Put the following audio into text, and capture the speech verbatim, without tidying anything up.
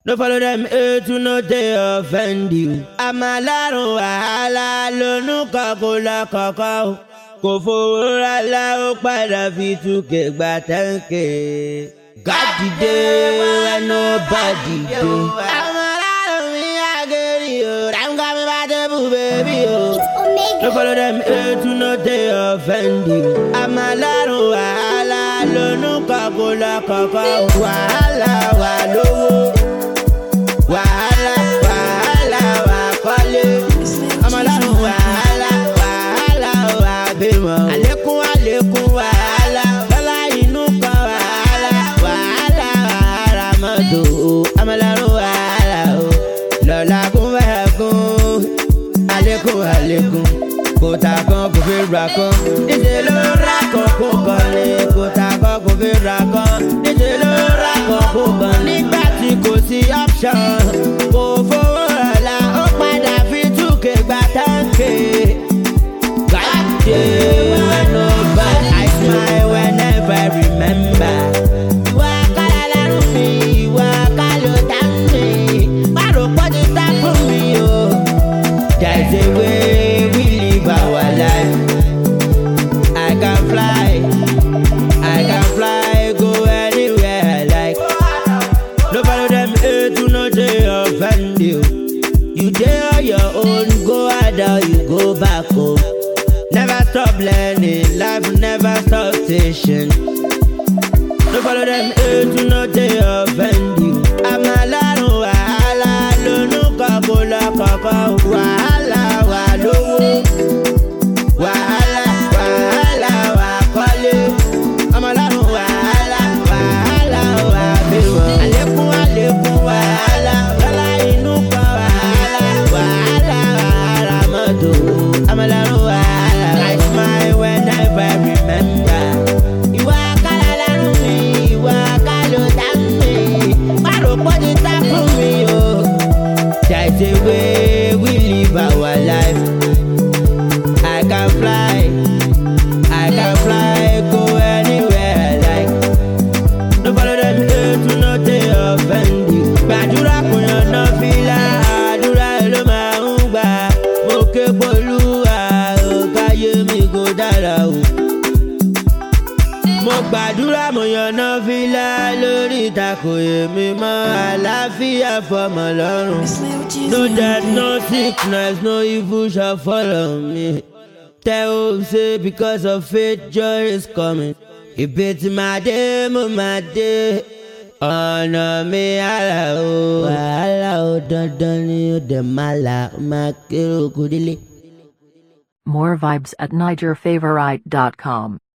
No follow them hate to no they offend you. Amalaro wahala lonu kakola kakao. Kò fowó rálá ó padà fi túkè gba tẹ́ǹkè. God dìde when nobody dey. Amalaro mi ageri o, dem got me by the boo baby o. No follow them hate to no they offend you. Amalaro wahala lonu kakola kakao. Wahala wa lówó. Wahala, wahala, wakole. Amalaro wahala, wahala, wabimo. Alekun, alekun, wahala. Lọ́la inú kan wahala, wahala, wahala mọ́tò. Amalaro wahala o. Lọ́la kun fẹ́kun. Alekun, alekun. Kòtà kan kò fi ra kan. Níṣẹ́ ló ra kan kó kan ní. Kòtà kan kò fi ra kan. Níṣẹ́ ló ra kan kó kan. Nígbà tí kò sí option. Kò fowó ọ̀la ó padà fi túkè gba táǹkì. Gàdé when nobody I smile whenever I remember. Ìwà kálá lẹ́rù mi, ìwà kálọ̀ tá mi. Bárò pọ́jú tá fún mi o. There's a way we live our life. I can fly, I can fly, go anywhere I like. No follow them hate to no they offend you. You dey on your own, go harder, you go back home. Never stop learning, life never stop teaching. No follow them hate to no they offend you. Amalaro wahala lonu kakola kakao. Wahala wa lówó. Wahala, wahala, wakole. Amalaro wahala, wahala, wabimo. Alekun, alekun, wahala. Lọ́la inú kan wahala, wahala, wahala mọ́tò. Amalaro wahala. I smile whenever I remember. Ìwà kálá lẹ́rù mi, ìwà kálọ̀ tá mi. Bárò pọ́jú tá fún mi o. There's a way we live our life. I can fly, I can fly, go anywhere I like. No follow them hate to no they offend you. Gbàdúrà kò yànnà fìlà, àdúrà ló máa ń gbà. Mo ké polúwa, ò káyé mi kò dára o. Mo gbàdúrà mo yànnà fìlà lórí ìtàkùn èmi mọ́ àlàáfíà fọmọ lọ́rùn. No death, no sickness, no evil shall follow me. Tell say because of faith joy is coming. Ìbètì máa dé mo máa dé. Ọ̀nà mi àlà o. Wàhálà o dandan ni ó dẹ̀ máa là ó máa kéré okùn délé. More vibes at niger favorite dot com.